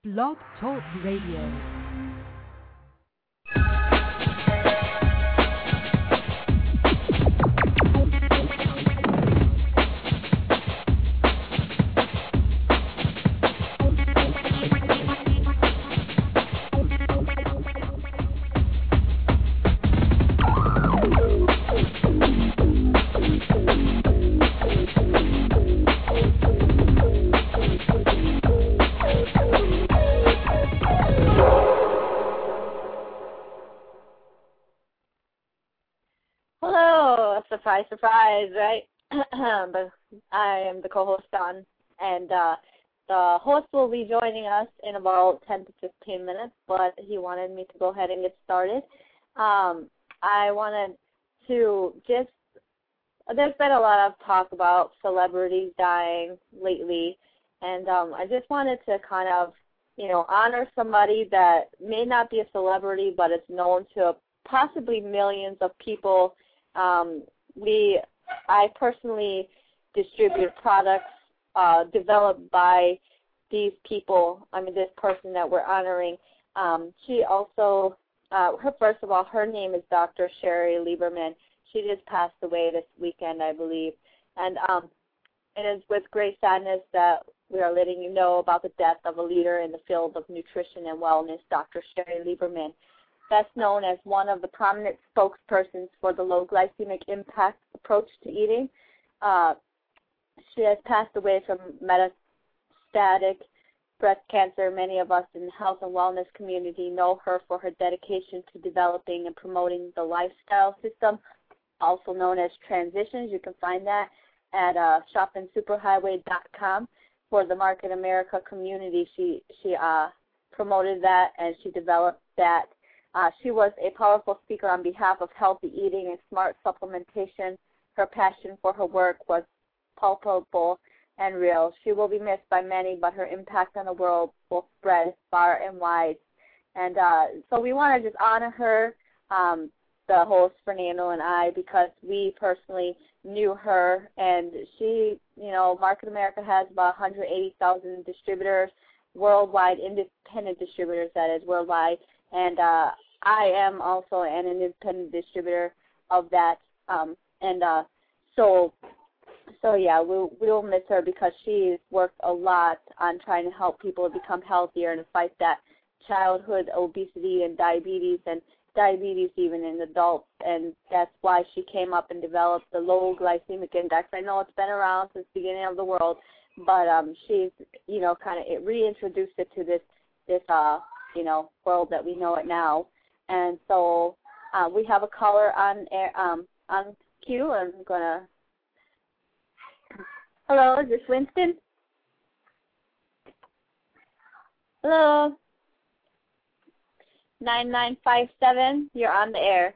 Blog Talk Radio. Surprise, surprise, right? But I am the co-host on, and the host will be joining us in about 10 to 15 minutes, but he wanted me to go ahead and get started. I wanted to just, there's been a lot of talk about celebrities dying lately, and I just wanted to kind of, honor somebody that may not be a celebrity, but is known to possibly millions of people. I personally distribute products developed by these people. This person that we're honoring. She also, first of all, her name is Dr. Sherry Lieberman. She just passed away this weekend, I believe. And it is with great sadness that we are letting you know about the death of a leader in the field of nutrition and wellness, Dr. Sherry Lieberman. Best known as one of the prominent spokespersons for the low glycemic impact approach to eating. She has passed away from metastatic breast cancer. Many of us in the health and wellness community know her for her dedication to developing and promoting the lifestyle system, also known as Transitions. You can find that at shoppingsuperhighway.com. For the Market America community, she promoted that and she developed that. She was a powerful speaker on behalf of healthy eating and smart supplementation. Her passion for her work was palpable and real. She will be missed by many, but her impact on the world will spread far and wide. And so we want to just honor her, the host, Fernando, and I, because we personally knew her. And she, Market America has about 180,000 distributors worldwide, independent distributors, that is, worldwide. And I am also an independent distributor of that, so yeah, we'll miss her because she's worked a lot on trying to help people become healthier and fight that childhood obesity and diabetes even in adults, and that's why she came up and developed the low glycemic index. I know it's been around since the beginning of the world, but she's kind of reintroduced it to this world that we know it now. And so we have a caller on queue. I'm gonna. Hello, is this Winston? Hello. 9957. You're on the air.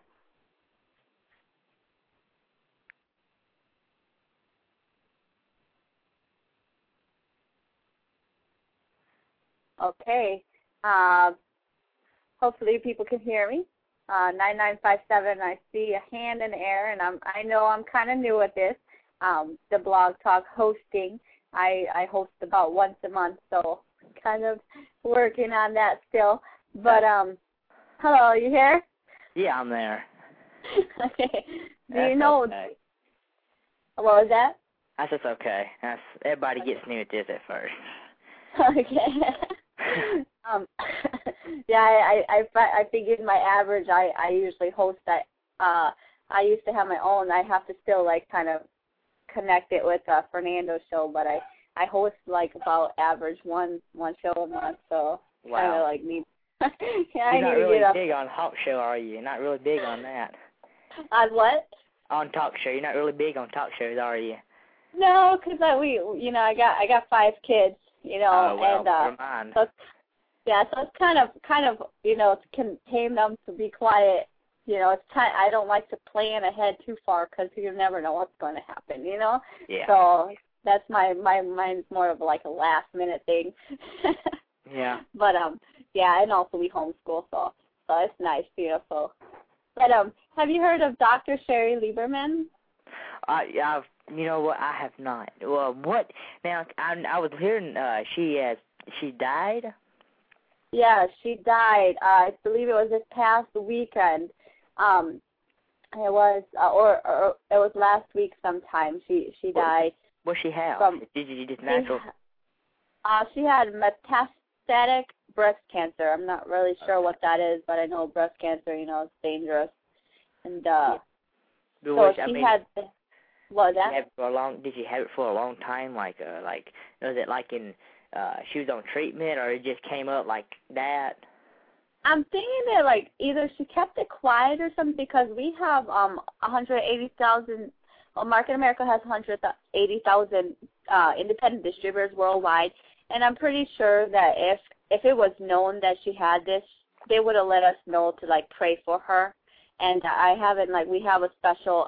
Okay. Hopefully people can hear me. 9957, I see a hand in the air, and I know I'm kind of new at this, the Blog Talk hosting. I host about once a month, so kind of working on that still. But, hello, are you here? Yeah, I'm there. Okay. Do you know? Okay. What was that? That's just okay. Everybody gets new at this at first. Okay. Yeah, I figured my average, I usually host that, I used to have my own. I have to still, kind of connect it with Fernando's show, but I host, about average one show a month, so kind of, need. Yeah, You're not really big on talk show, are you? You're not really big on that. On what? On talk show. You're not really big on talk shows, are you? No, because I got 5 kids, oh, well, and never mind. So it's kind of to contain them to be quiet. I don't like to plan ahead too far because you never know what's going to happen. Yeah. So that's mine's more of a last minute thing. Yeah. But yeah, and also we homeschool, so it's nice, so. But have you heard of Dr. Sherry Lieberman? You know what? I have not. Well, what? Now I was hearing she died. Yeah, she died. I believe it was this past weekend. It was, or it was last week sometime. She died. What she have? Did you just natural? She had metastatic breast cancer. I'm not really sure what that is, but I know breast cancer, you know, it's dangerous. And so she had. What that? Did she have it for a long time? Like was it like in? She was on treatment, or it just came up like that? I'm thinking that like either she kept it quiet or something, because we have 180,000. Well, Market America has 180,000 independent distributors worldwide, and I'm pretty sure that if it was known that she had this, they would have let us know to like pray for her. And I haven't, like, we have a special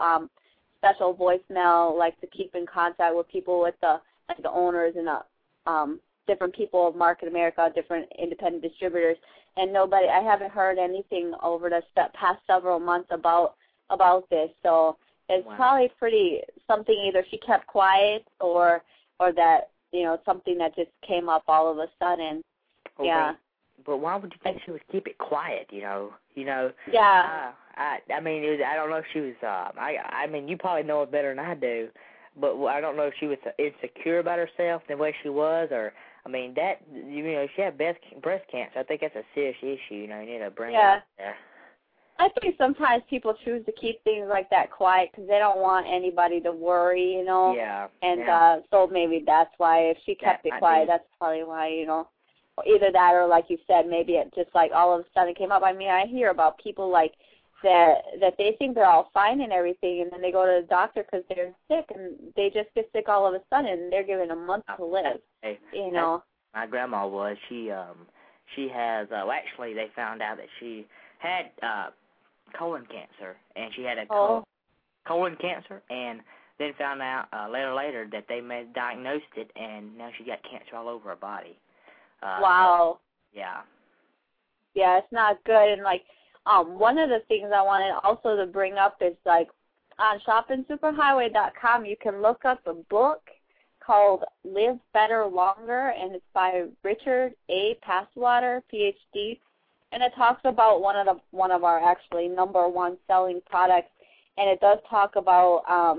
voicemail, like, to keep in contact with people, with the owners and different people of Market America, different independent distributors, and I haven't heard anything over the past several months about this. So it's probably something either she kept quiet or that, you know, something that just came up all of a sudden. Okay. Yeah. But why would you think she would keep it quiet? You know. Yeah. I mean, I don't know if she was. I mean, you probably know it better than I do, but I don't know if she was insecure about herself the way she was, or I mean, that, you know, she had breast cancer. I think that's a serious issue. You know, you need to bring it out there. I think sometimes people choose to keep things like that quiet because they don't want anybody to worry, you know. Yeah. And so maybe that's why, if she kept it quiet, that's probably why, you know. Either that, or like you said, maybe it just like all of a sudden came up. I mean, I hear about people like that they think they're all fine and everything, and then they go to the doctor because they're sick, and they just get sick all of a sudden, and they're given a month to live. You know. My grandma was. She has. Actually, they found out that she had colon cancer, and she had a colon cancer, and then found out later that they diagnosed it, and now she got cancer all over her body. Wow. Yeah. Yeah, it's not good. And like, one of the things I wanted also to bring up is like, on shoppingsuperhighway.com, you can look up a book called Live Better Longer, and it's by Richard A. Passwater, PhD, and it talks about one of our actually #1 selling products, and it does talk about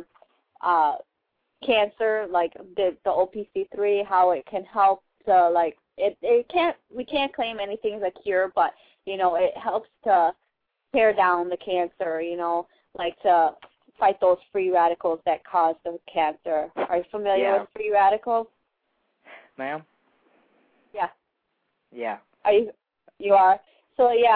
cancer, like the OPC3, how it can help to, like, we can't claim anything's a cure, but you know, it helps to tear down the cancer, you know, like to fight those free radicals that cause the cancer. Are you familiar with free radicals? Ma'am? Yeah. Yeah. You are? So yeah,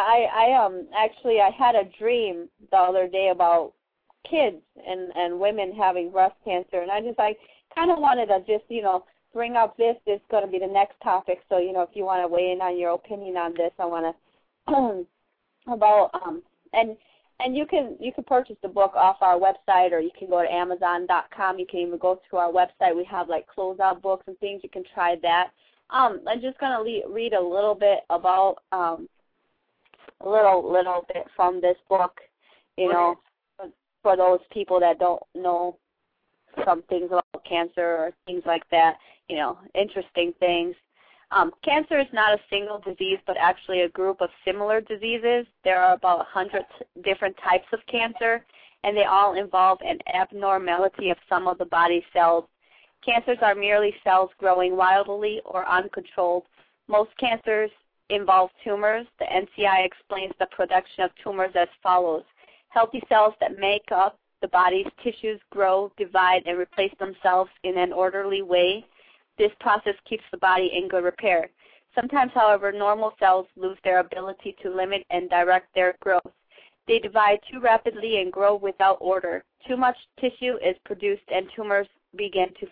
I had a dream the other day about kids and women having breast cancer, and I just kind of wanted to just, you know, bring up this. This is going to be the next topic. So, you know, if you want to weigh in on your opinion on this, I want to about and you can purchase the book off our website, or you can go to Amazon.com. You can even go to our website. We have like closeout books and things. You can try that. I'm just going to read a little bit about a little bit from this book, you know, for those people that don't know some things about cancer or things like that, you know, interesting things. Cancer is not a single disease, but actually a group of similar diseases. There are about 100 different types of cancer, and they all involve an abnormality of some of the body's cells. Cancers are merely cells growing wildly or uncontrolled. Most cancers involve tumors. The NCI explains the production of tumors as follows. Healthy cells that make up the body's tissues grow, divide, and replace themselves in an orderly way. This process keeps the body in good repair. Sometimes, however, normal cells lose their ability to limit and direct their growth. They divide too rapidly and grow without order. Too much tissue is produced and tumors begin to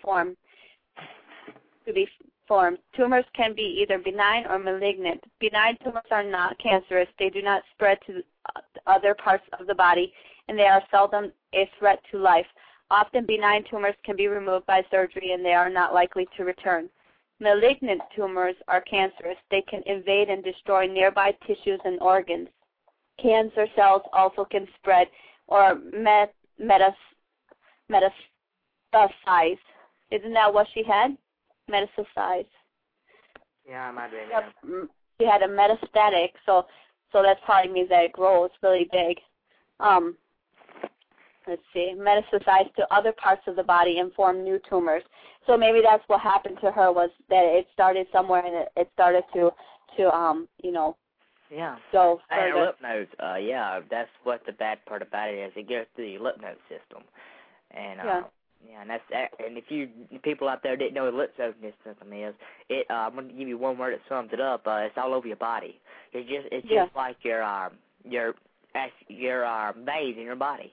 be formed. Tumors can be either benign or malignant. Benign tumors are not cancerous. They do not spread to other parts of the body, and they are seldom a threat to life. Often benign tumors can be removed by surgery, and they are not likely to return. Malignant tumors are cancerous. They can invade and destroy nearby tissues and organs. Cancer cells also can spread or metastasize. Isn't that what she had? Metastasize. Yeah, I might be. Yep. she had a metastatic, so that probably means that it grows really big. Let's see, metastasize to other parts of the body and form new tumors. So maybe that's what happened to her, was that it started somewhere and it started to Yeah. go And further. lymph nodes, yeah, that's what the bad part about it is. It goes through the lymph node system. And, and that's and if you people out there didn't know what the lymph node system is, I'm going to give you one word that sums it up. It's all over your body. It's just like your veins in your body.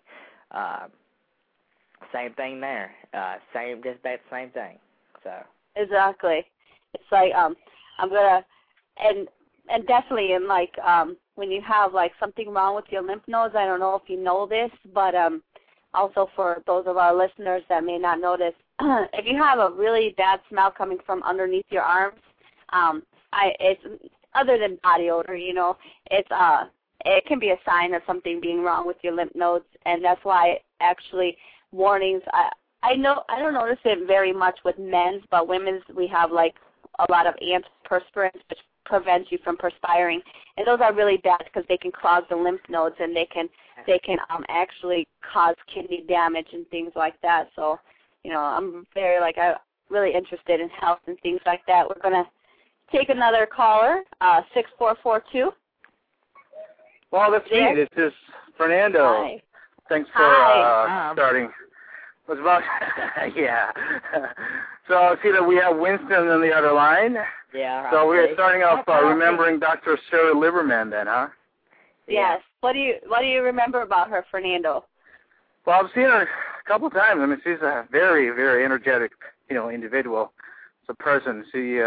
Same thing there. Just about the same thing. So. Exactly. It's like I'm gonna and definitely in like when you have like something wrong with your lymph nodes, I don't know if you know this, but also for those of our listeners that may not know this, if you have a really bad smell coming from underneath your arms, it's other than body odor, it can be a sign of something being wrong with your lymph nodes, and that's why actually warnings. I don't notice it very much with men's, but women's we have like a lot of antiperspirants which prevents you from perspiring, and those are really bad because they can clog the lymph nodes and they can actually cause kidney damage and things like that. So, I'm I'm really interested in health and things like that. We're gonna take another caller, 6442. Well, that's me. This is Fernando. Hi. Thanks for starting. What's about? Yeah. So I see that we have Winston on the other line. Yeah. So we're starting off remembering Dr. Sherry Lieberman then, huh? Yes. What do you remember about her, Fernando? Well, I've seen her a couple of times. I mean, she's a very, very energetic, individual. It's a person.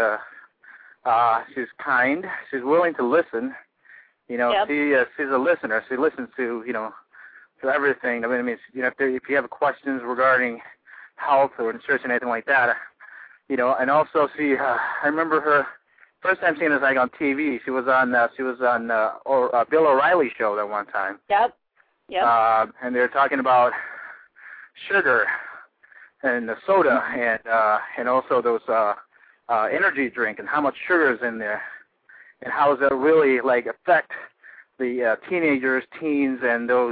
She's kind. She's willing to listen. She's a listener. She listens to, to everything. I mean, if you have questions regarding health or nutrition, anything like that, and also I remember her first time seeing her like on TV. She was on Bill O'Reilly show that one time. Yep. And they were talking about sugar and the soda and also those energy drink and how much sugar is in there. And how does that really affect the teenagers, teens, and those,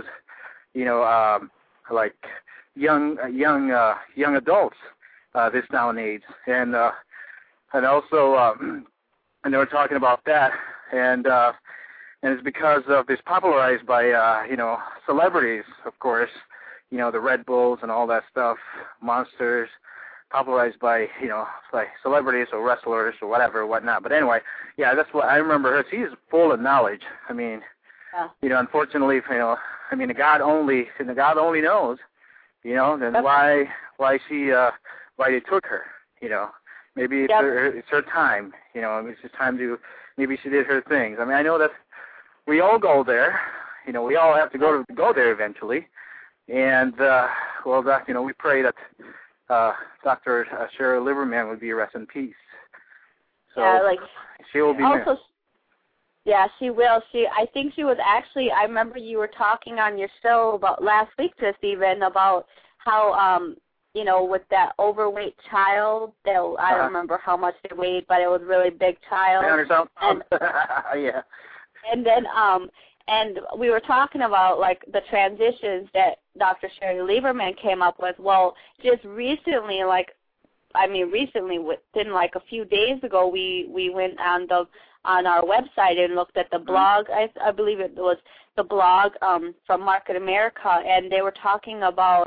young adults this now and age, and also and they were talking about that, and it's because of this popularized by celebrities, of course, the Red Bulls and all that stuff, Monsters. Popularized by, like celebrities or wrestlers or whatnot. But anyway, yeah, that's what I remember her. She's full of knowledge. I mean, unfortunately, the God only knows, then why they took her, maybe it's her time, it's just time to, maybe she did her things. I mean, I know that we all go there, we all have to go there eventually, and, we pray that Dr. Sherry Lieberman would be rest in peace. So she will be missed. Yeah, she will. I think she was actually. I remember you were talking on your show about last week, just even about how with that overweight child. I don't remember how much they weighed, but it was a really big child. 300 pounds. Yeah. And then and we were talking about the transitions that Dr. Sherry Lieberman came up with. Well, just recently, within a few days ago, we went on our website and looked at the blog. I believe it was the blog from Market America, and they were talking about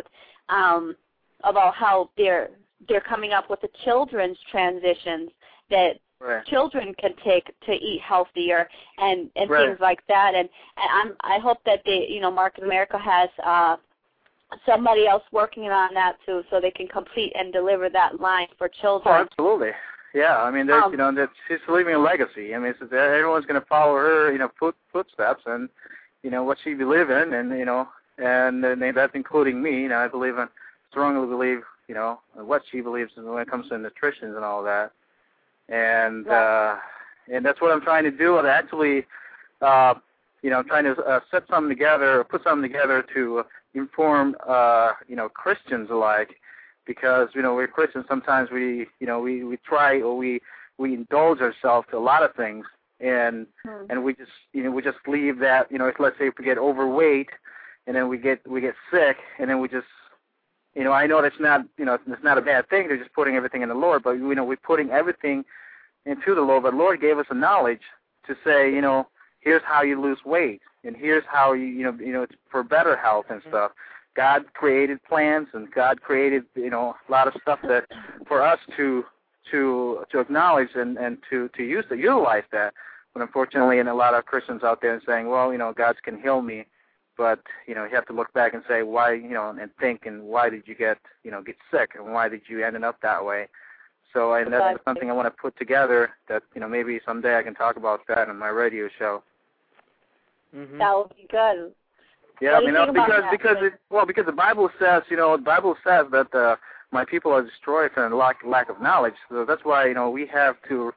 how they're coming up with the children's transitions that children can take to eat healthier and things like that. And I hope that Market America has somebody else working on that too, so they can complete and deliver that line for children. Oh, absolutely. Yeah, I mean, that she's leaving a legacy. I mean, everyone's going to follow her, footsteps, and what she believes in, and that's including me. I strongly believe, what she believes in when it comes to nutrition and all that. And and that's what I'm trying to do. And actually, I'm trying to set something together, put something together to inform, Christians alike, because we're Christians. Sometimes we try or we indulge ourselves to a lot of things, and we just we just leave that, let's say if we get overweight, and then we get sick, and then we just I know that's not it's not a bad thing. They're just putting everything in the Lord, but we're putting everything into the Lord. But the Lord gave us a knowledge to say, here's how you lose weight, and here's how it's for better health and stuff. God created plans, and God created a lot of stuff that for us to acknowledge and to utilize that. But unfortunately, and a lot of Christians out there saying, well, God can heal me, but you have to look back and say why, and think, and why did you get sick, and why did you end up that way? So and that's something I want to put together that maybe someday I can talk about that on my radio show. Mm-hmm. That would be good. Yeah, because the Bible says that my people are destroyed for lack of knowledge. So that's why we have to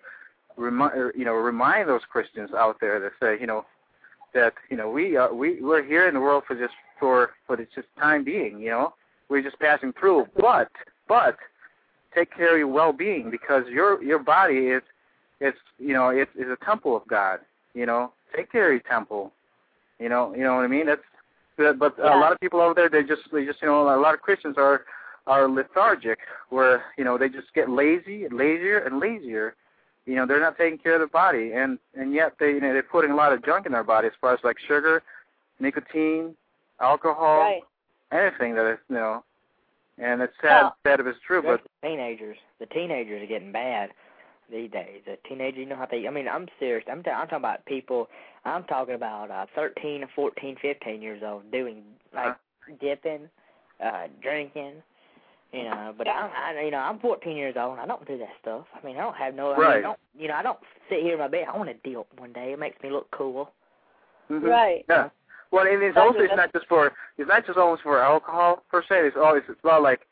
remind those Christians out there that say that we're here in the world for just time being. We're just passing through. But take care of your well-being, because your body is a temple of God. Take care of your temple. You know what I mean? But a lot of people out there, they just a lot of Christians are lethargic, where they just get lazier and lazier. They're not taking care of their body, and yet they're putting a lot of junk in their body as far as like sugar, nicotine, alcohol, anything that is and it's sad if it's true. But the teenagers are getting bad these days. The teenagers, how they. I mean, I'm serious. I'm talking about people. I'm talking about 13, 14, 15 years old doing like dipping, drinking. But I'm 14 years old and I don't do that stuff. I mean, I don't have no. Right. I don't sit here in my bed. I want to dip one day. It makes me look cool. Mm-hmm. Right. Yeah. Well, and it's not just almost for alcohol per se. It's about like,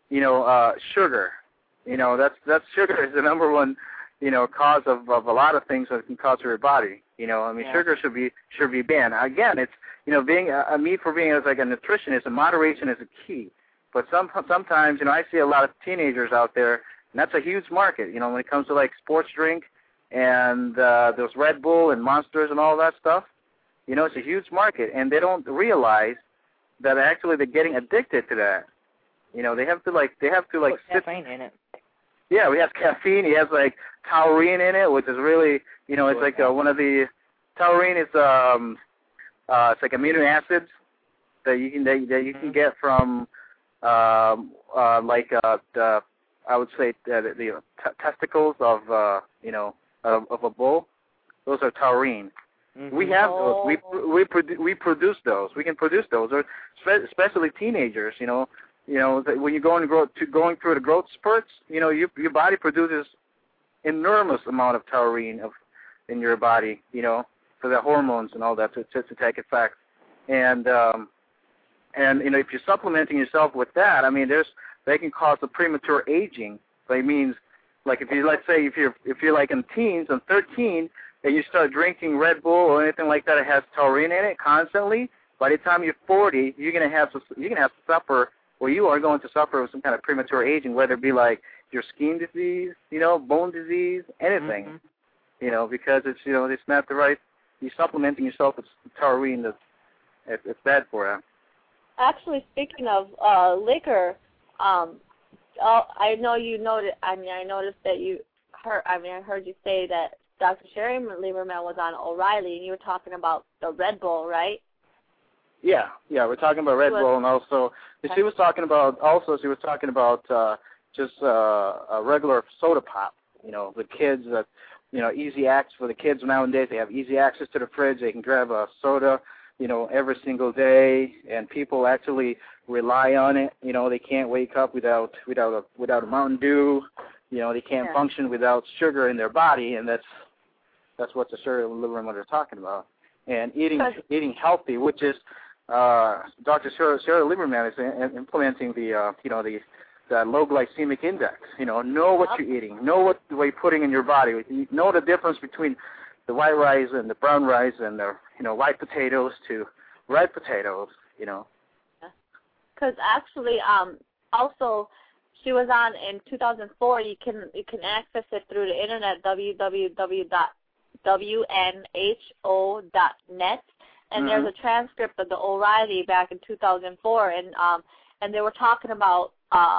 sugar. That's sugar is the number one, cause of a lot of things that can cause your body. Sugar should be banned. Again, it's being as like a nutritionist, moderation is a key. But sometimes I see a lot of teenagers out there, and that's a huge market. When it comes to like sports drink and those Red Bull and Monsters and all that stuff. It's a huge market, and they don't realize that actually they're getting addicted to that. They have to put caffeine in it. Yeah, we have caffeine. It has like taurine in it, which is really, it's like one of the taurine is it's like amino acids that you can get from I would say the testicles of of a bull. Those are taurine. Mm-hmm. We have those. We produce those. We can produce those, or especially teenagers. When you're going through the growth spurts, your body produces enormous amount of taurine in your body. For the hormones and all that to take effect. And if you're supplementing yourself with that, they can cause a premature aging. So it means, like if you're like in teens and 13. And you start drinking Red Bull or anything like that, it has taurine in it constantly. By the time you're 40, you're gonna have to suffer, or you are going to suffer with some kind of premature aging, whether it be like your skin disease, bone disease, anything, because it's not the right. You're supplementing yourself with taurine. It's bad for you. Actually, speaking of liquor, I know you noted. I noticed that you heard. I heard you say that Dr. Sherry Lieberman was on O'Reilly, and you were talking about the Red Bull, right? Yeah, we're talking about Red Bull, and also she was talking about just a regular soda pop. The kids that easy access for the kids nowadays. They have easy access to the fridge. They can grab a soda, every single day, and people actually rely on it. They can't wake up without a Mountain Dew. They can't function without sugar in their body, and that's what the Sherry Lieberman are talking about. And eating healthy, which is Dr. Sherry Lieberman is implementing the low glycemic index. Know what you're eating, know what you're putting in your body. Know the difference between the white rice and the brown rice and the white potatoes to red potatoes. Because actually, also. She was on in 2004. You can access it through the internet, WNHO.net, and there's a transcript of the O'Reilly back in 2004, and they were talking about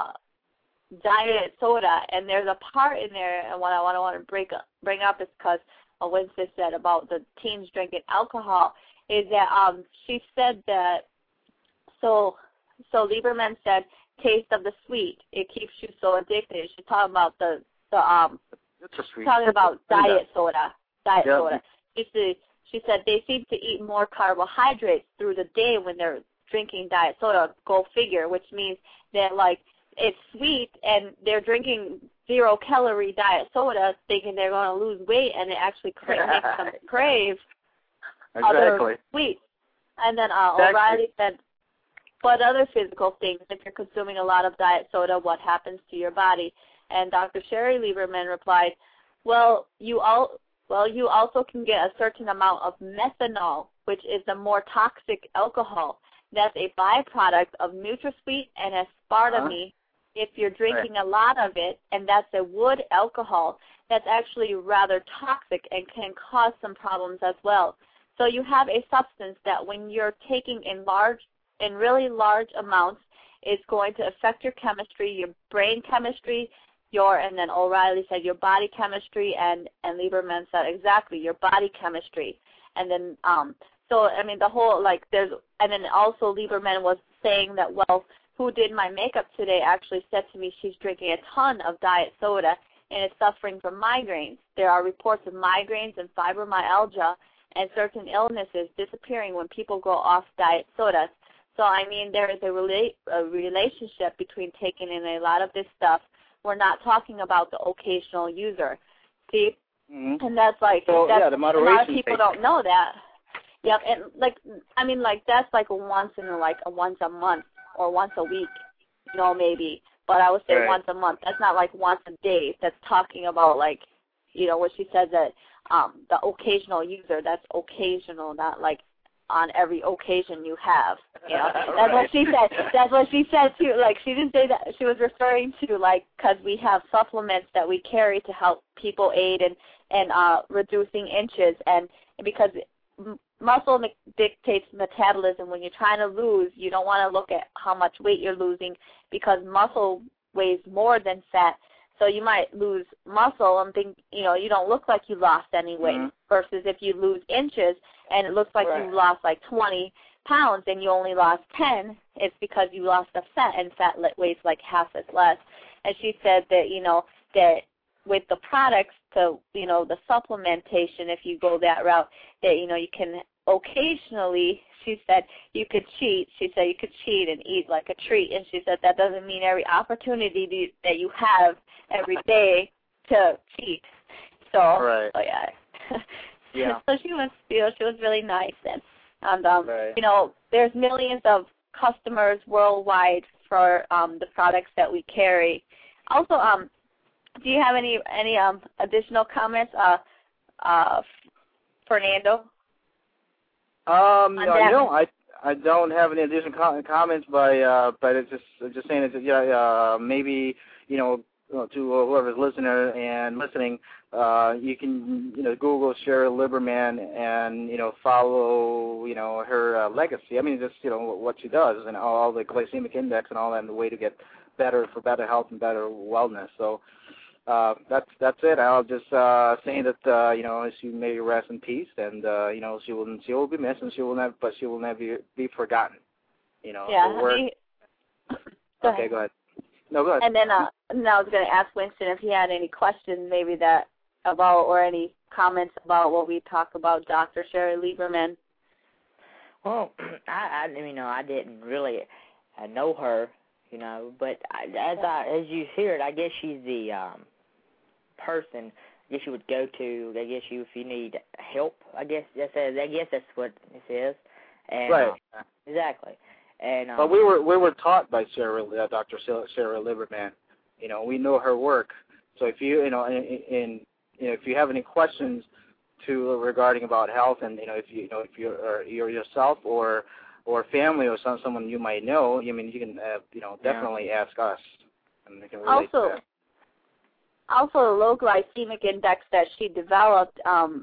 diet soda, and there's a part in there, and what I want to bring up is because Winston said about the teens drinking alcohol, is that she said that, so Lieberman said, taste of the sweet, it keeps you so addicted. She's talking about talking about diet soda. She said they seem to eat more carbohydrates through the day when they're drinking diet soda. Go figure, which means that like it's sweet and they're drinking 0-calorie diet soda, thinking they're going to lose weight, and it actually makes them crave other sweets. And then O'Reilly said, but other physical things, if you're consuming a lot of diet soda, what happens to your body? And Dr. Sherry Lieberman replied, well, you also can get a certain amount of methanol, which is the more toxic alcohol. That's a byproduct of NutraSweet and aspartame. If you're drinking a lot of it, and that's a wood alcohol, that's actually rather toxic and can cause some problems as well. So you have a substance that when you're taking in really large amounts, it's going to affect your chemistry, your brain chemistry, and then O'Reilly said your body chemistry, and Lieberman said exactly your body chemistry. And then, so I mean the whole and then also Lieberman was saying that, well, who did my makeup today actually said to me she's drinking a ton of diet soda and is suffering from migraines. There are reports of migraines and fibromyalgia and certain illnesses disappearing when people go off diet sodas. So, I mean, there is a relationship between taking in a lot of this stuff. We're not talking about the occasional user. See? Mm-hmm. And that's like, the moderation, a lot of people don't know that. Yep, and that's like once a month or once a week, maybe. But I would say once a month. That's not like once a day. That's talking about what she said that the occasional user, that's occasional, not like on every occasion you have. That's what she said. That's what she said too. Like, she didn't say that. She was referring to because we have supplements that we carry to help people aid in reducing inches, and because muscle dictates metabolism. When you're trying to lose, you don't want to look at how much weight you're losing, because muscle weighs more than fat. So you might lose muscle and think, you don't look like you lost any weight, versus if you lose inches and it looks like you lost like 20 pounds and you only lost 10, it's because you lost the fat, and fat weighs like half as less. And she said that, that with the products, the supplementation, if you go that route, that, you can occasionally, she said, you could cheat. She said you could cheat and eat like a treat. And she said that doesn't mean every opportunity that you have every day to cheat. So, yeah. So she was, she was really nice. And there's millions of customers worldwide for the products that we carry. Also, do you have any additional comments, Fernando? No, I don't have any additional comments, but it's just saying that maybe to whoever's listening, you can Google Sherry Lieberman and follow her legacy. I mean, just what she does and all the glycemic index and all that, and the way to get better health and better wellness. So that's it. I'll just say that she may rest in peace, and she will be missed, and she will never be forgotten. Yeah. Okay, go ahead. No, go ahead. And then I was going to ask Winston if he had any questions, maybe or any comments about what we talked about, Dr. Sherry Lieberman. Well, I didn't really know her, but as you hear it, I guess she's the person I guess you would go to. I guess if you need help. I guess that's what this is. And, right. Exactly. And but we were taught by Dr. Sherry Lieberman. We know her work. So if you if you have any questions regarding about health, and if you're yourself or family or someone you might know, you can definitely ask us, and we can relate to that. Also, the low glycemic index that she developed,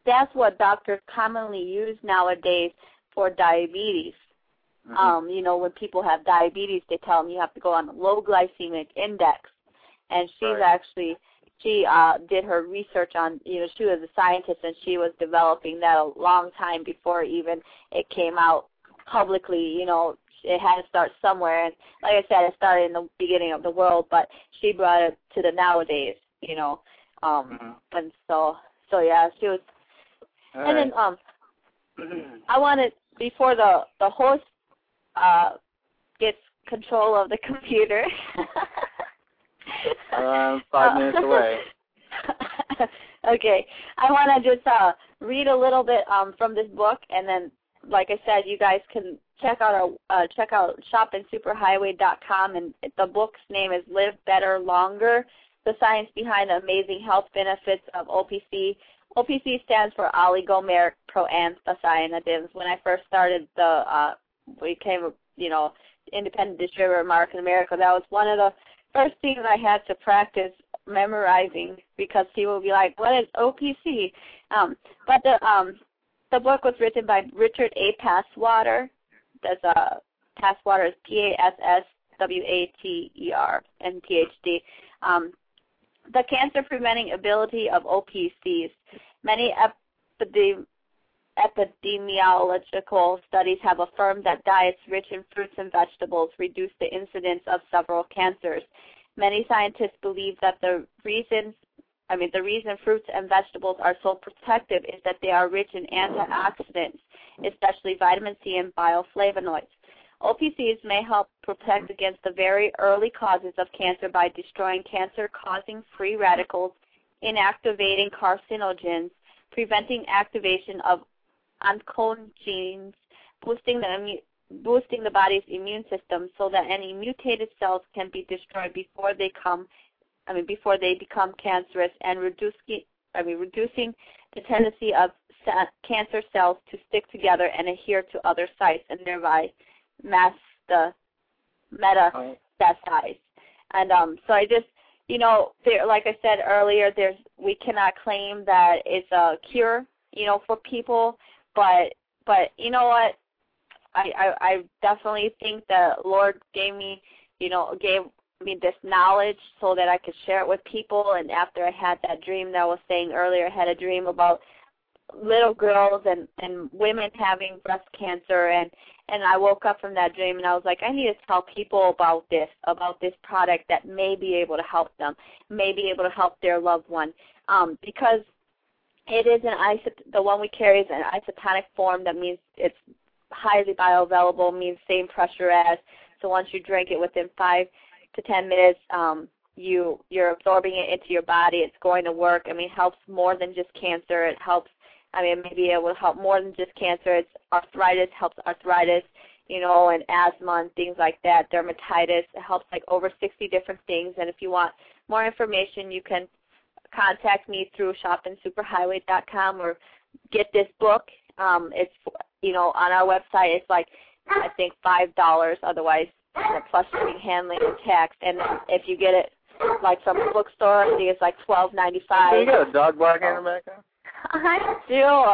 that's what doctors commonly use nowadays for diabetes. You know, when people have diabetes, they tell them you have to go on a low glycemic index. And she's actually, she did her research on, you know, she was a scientist and she was developing that a long time before even it came out publicly. You know, it had to start somewhere. And like I said, it started in the beginning of the world, but she brought it to the nowadays, you know. And so yeah, she was. And then I wanted, before the host gets control of the computer. 5 minutes away. Okay, I want to just read a little bit from this book, and then, like I said, you guys can check out shopandsuperhighway.com, and the book's name is Live Better Longer: The Science Behind the Amazing Health Benefits of OPC. OPC stands for oligomeric proanthocyanidins. When I first started we became, you know, independent distributor of Mark in America, that was one of the first things I had to practice memorizing, because people would be like, what is OPC? But the book was written by Richard A. Passwater. That's Passwater is Passwater and PhD. The cancer-preventing ability of OPCs. Many epidemiological studies have affirmed that diets rich in fruits and vegetables reduce the incidence of several cancers. Many scientists believe that the reason fruits and vegetables are so protective is that they are rich in antioxidants, especially vitamin C and bioflavonoids. OPCs may help protect against the very early causes of cancer by destroying cancer-causing free radicals, inactivating carcinogens, preventing activation of oncogenes, boosting the body's immune system so that any mutated cells can be destroyed before they become cancerous, and reducing the tendency of cancer cells to stick together and adhere to other sites, and thereby metastasize. And so I just, you know, like I said earlier, we cannot claim that it's a cure, you know, for people, but you know what? I definitely think that Lord gave me this knowledge so that I could share it with people. And after I had that dream that I was saying earlier, I had a dream about little girls and women having breast cancer, and I woke up from that dream and I was like, I need to tell people about this product that may be able to help them, may be able to help their loved one, because it is the one we carry is an isotonic form. That means it's highly bioavailable, means same pressure as. So once you drink it, within 5 to 10 minutes, you're absorbing it into your body. It's going to work. I mean, it helps more than just cancer. It helps. Maybe it will help more than just cancer. It's arthritis, helps arthritis, you know, and asthma and things like that, dermatitis. It helps like over 60 different things. And if you want more information, you can contact me through shopandsuperhighway.com or get this book. It's, you know, on our website. It's like, I think, $5. Otherwise, plus shipping, handling, and tax. And if you get it like from a bookstore, I think it's like $12.95. So you got a dog barking in the background? I do.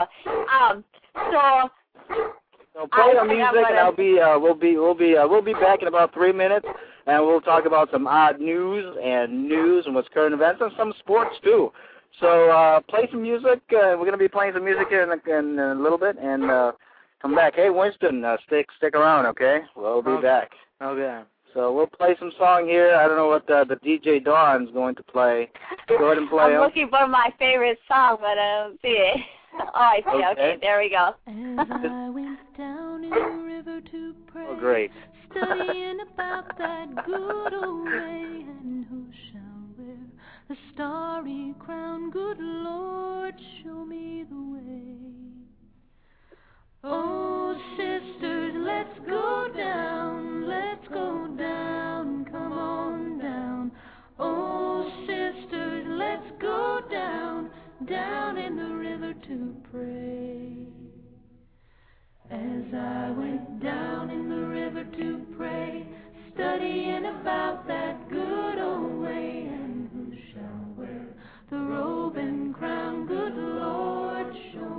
So play the music, and we'll be back in about 3 minutes, and we'll talk about some odd news and what's current events, and some sports too. So play some music. We're going to be playing some music here in a little bit, and come back. Hey, Winston, stick around, okay? We'll be back. Okay. So we'll play some song here. I don't know what the DJ Dawn's going to play. Go ahead and play. I'm looking for my favorite song, but I don't see it. Oh, I see. Okay, there we go. As I went down in the river to pray, oh, great. studying about that good old way, and who shall wear the starry crown? Good Lord, show me the way. Oh, sisters, let's go down, come on down. Oh, sisters, let's go down in the river to pray. As I went down in the river to pray, studying about that good old way, and who shall wear the robe and crown? Good Lord, show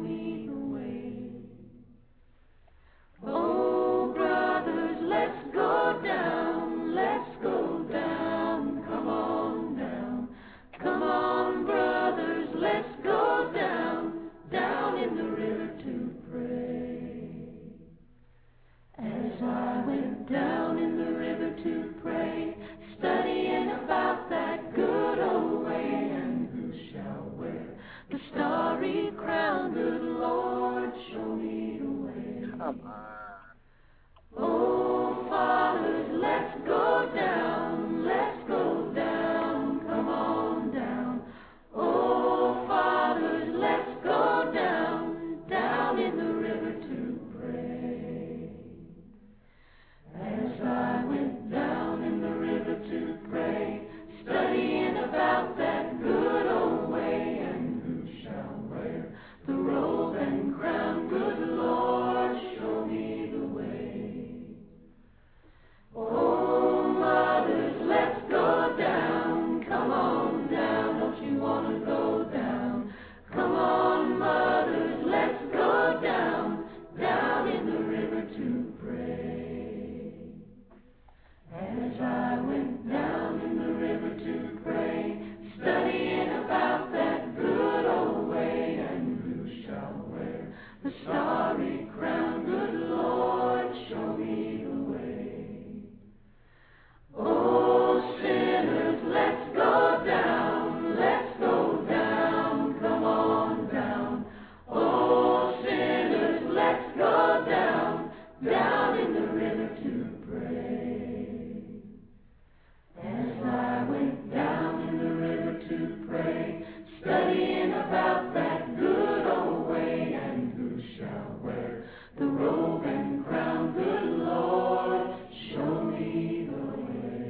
in the river to pray. As I went down in the river to pray, studying about that good old way, and who shall wear the starry crown? Good Lord, show me the way. Come on. Oh, fathers, let's go down, let's go down, come on down. Oh, fathers, let's go down, down in the river to pray. As I went down in the river to pray, studying about that good old way, and who shall wear the robe and crown? Good Lord, show me the way. Oh, mothers, let's go down, come on down, don't you want to go down? Come on, mothers, let's go down, down in the river to pray. As I went down in the river to pray, studying about that good old way, and who shall wear the starry crown? Good Lord, show me the way. Oh, sinners, let's go down, come on down. Oh, sinners, let's go down, down in the river to pray. As I went down in the river to pray, studying about that good old way, and who shall wear the robe and crown? Good Lord, show me the way.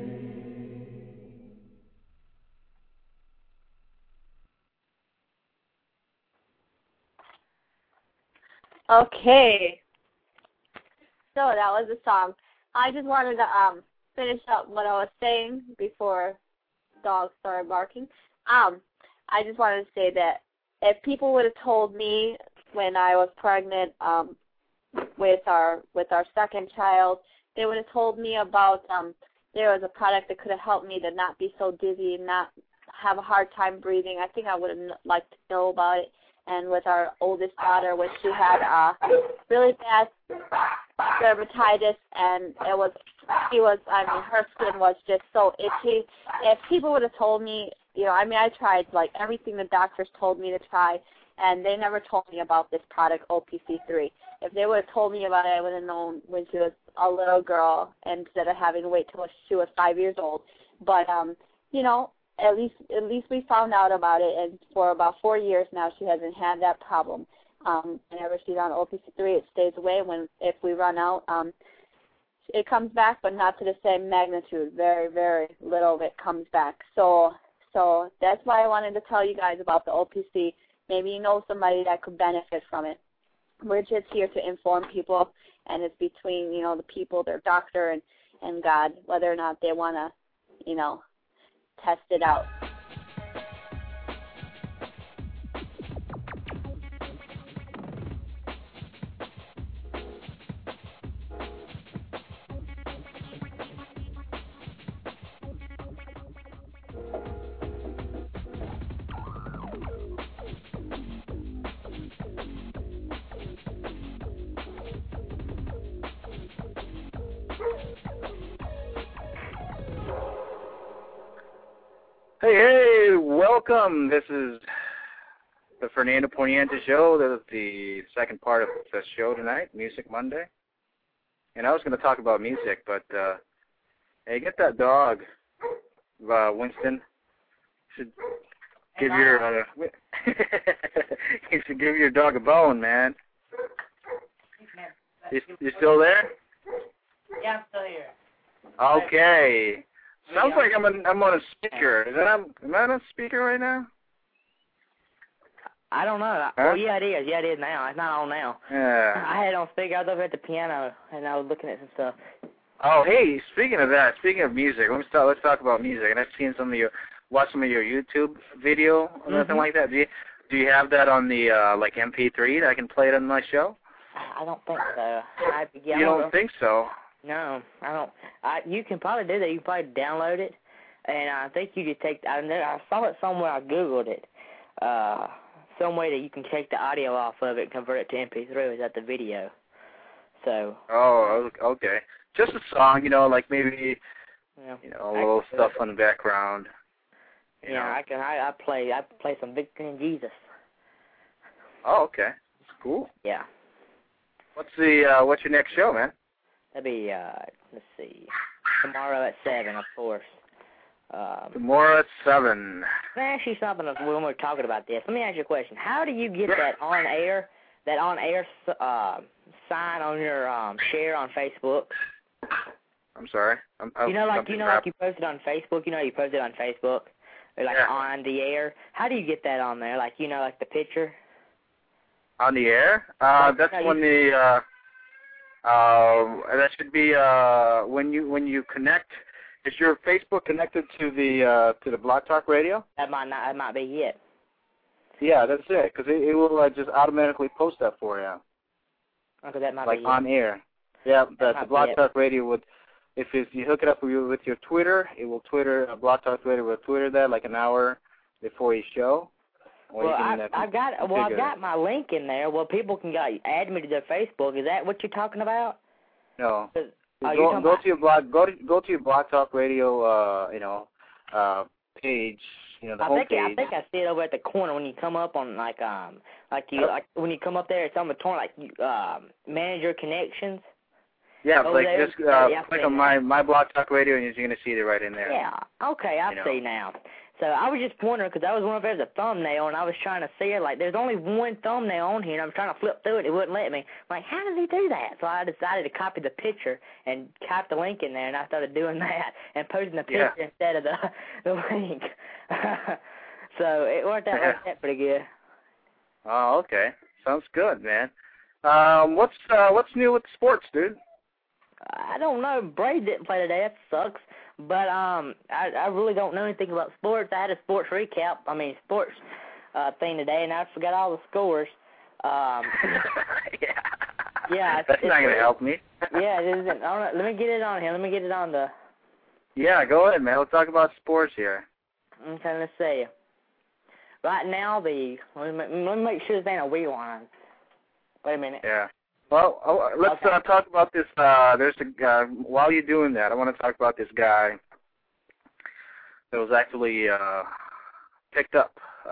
Okay. So that was the song. I just wanted to finish up what I was saying before dogs started barking. I just wanted to say that if people would have told me when I was pregnant with our second child, they would have told me about there was a product that could have helped me to not be so dizzy and not have a hard time breathing. I think I would have liked to know about it. And with our oldest daughter, when she had really bad dermatitis, and her skin was just so itchy. If people would have told me, I tried like everything the doctors told me to try, and they never told me about this product, OPC3. If they would have told me about it, I would have known when she was a little girl instead of having to wait till she was 5 years old. But at least we found out about it, and for about 4 years now, she hasn't had that problem. Whenever she's on OPC3, it stays away. If we run out, it comes back, but not to the same magnitude. Very, very little of it comes back. So that's why I wanted to tell you guys about the OPC. Maybe you know somebody that could benefit from it. We're just here to inform people, and it's between the people, their doctor, and God, whether or not they want to test it out. Hey, welcome. This is the Fernando Poniente Show. This is the second part of the show tonight, Music Monday. And I was going to talk about music, but hey, get that dog, Winston. You should give your dog a bone, man. You still there? Yeah, I'm still here. Okay. Sounds like I'm on a speaker. Am I on a speaker right now? I don't know. Huh? Well, yeah, it is. Yeah, it is now. It's not on now. Yeah. I had it on speaker. I was over at the piano, and I was looking at some stuff. Oh, hey, speaking of music, let's talk about music. And I've seen watched some of your YouTube video or anything like that. Do you have that on the MP3 that I can play it on my show? I don't think so. You don't think so? No, I don't. You can probably do that. You can probably download it, and I think you could take. I saw it somewhere. I googled it. some way that you can take the audio off of it and convert it to MP3 without the video. So. Oh, okay. Just a song, like maybe, Yeah. a little stuff on the background. Yeah, I play some Big Green Jesus. Oh, okay. That's cool. Yeah. What's your next show, man? That'd be let's see, tomorrow at 7, of course. Tomorrow at 7. Let me ask you something when we're talking about this. Let me ask you a question. How do you get that on air sign on your share on Facebook? I'm sorry. Like you posted on Facebook. You posted on Facebook, like on the air. How do you get that on there? Like like the picture. On the air? That's when that should be when you connect. Is your Facebook connected to the Blog Talk Radio? That might be it. Yeah, that's it. Because it will just automatically post that for you. Okay, that might like be on it. air. Yeah, the Blog Talk Radio would. If you hook it up with your Twitter, it will Blog Talk Radio will Twitter that like an hour before each show. Well, I've got my link in there. Well, people can add me to their Facebook. Is that what you're talking about? No. Go to your blog. Go to your Blog Talk Radio. Page. The homepage. I think I see it over at the corner when you come up on when you come up there. It's on the corner manager connections. Yeah, just click on my Blog Talk Radio and you're going to see it right in there. Yeah. Okay, I see now. So I was just wondering, because I was wondering if there's a thumbnail, and I was trying to see it. Like, there's only one thumbnail on here, and I was trying to flip through it. It wouldn't let me. I'm like, how does he do that? So I decided to copy the picture and type the link in there, and I started doing that and posting the picture instead of the link. So it worked out pretty good. Oh, okay. Sounds good, man. What's new with sports, dude? I don't know. Braves didn't play today. That sucks. But I really don't know anything about sports. I had a sports thing today, and I forgot all the scores. Yeah. That's not going to help me. Yeah, it isn't. Let me get it on here. Let me get it on the... Yeah, go ahead, man. Let's talk about sports here. Okay, let's see. Right now, let me make sure this ain't a rewind. Wait a minute. Yeah. Well, let's talk about this. While you're doing that, I want to talk about this guy that was actually picked up,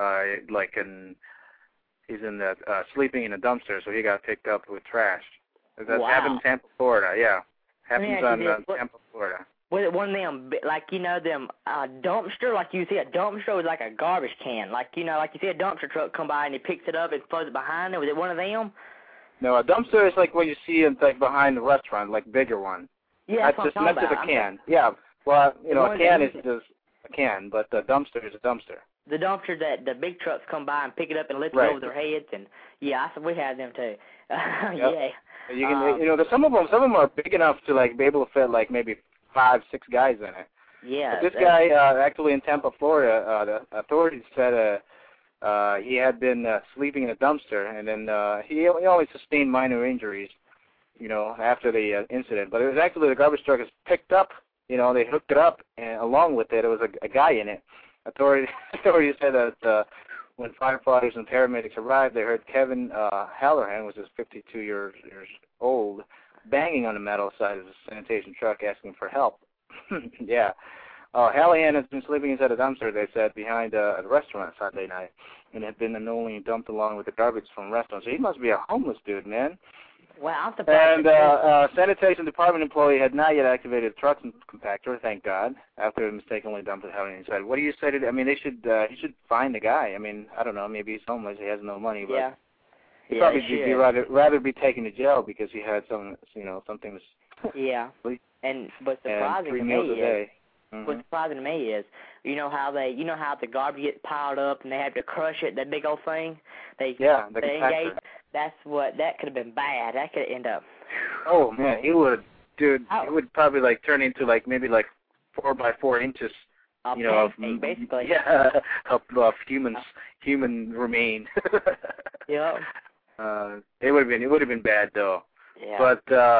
he's sleeping in a dumpster, so he got picked up with trash. That happened in Tampa, Florida. Yeah, happens in Tampa, Florida. Was it one of them, them dumpster? Like you see a dumpster with like a garbage can, like you see a dumpster truck come by and he picks it up and throws it behind it. Was it one of them? No, a dumpster is like what you see in behind the restaurant, like bigger one. Yeah, that's just a can. Yeah, well, a can is just a can, but the dumpster is a dumpster. The dumpster that the big trucks come by and pick it up and lift it over their heads, and we have them too. Yeah. You can, some of them are big enough to be able to fit maybe 5-6 guys in it. Yeah. But this guy actually in Tampa, Florida, the authorities said he had been sleeping in a dumpster, and then he only sustained minor injuries, after the incident. But it was actually the garbage truck is picked up. They hooked it up, and along with it, was a guy in it. Authorities said that when firefighters and paramedics arrived, they heard Kevin Halloran, which is 52 years old, banging on the metal side of the sanitation truck asking for help. Yeah. Halloran has been sleeping inside a dumpster, they said, behind a restaurant Sunday night, and had been unknowingly dumped along with the garbage from the restaurant. So he must be a homeless dude, man. Well, I'm surprised. And sanitation department employee had not yet activated the truck compactor, thank God, after mistakenly dumped it Halloran inside. What do you say to that? I mean, he should find the guy. I mean, I don't know, maybe he's homeless, he has no money, but he'd probably rather be taken to jail because he had something. Yeah. But surprising to me is, what's surprising to me is, how the garbage gets piled up and they have to crush it, that big old thing. They engage. That could have been bad. That could end up. Oh man, it would, dude. It would probably maybe 4 by 4 inches. Basically. Yeah, of human remain. Yeah. It would have been bad though. Yeah. But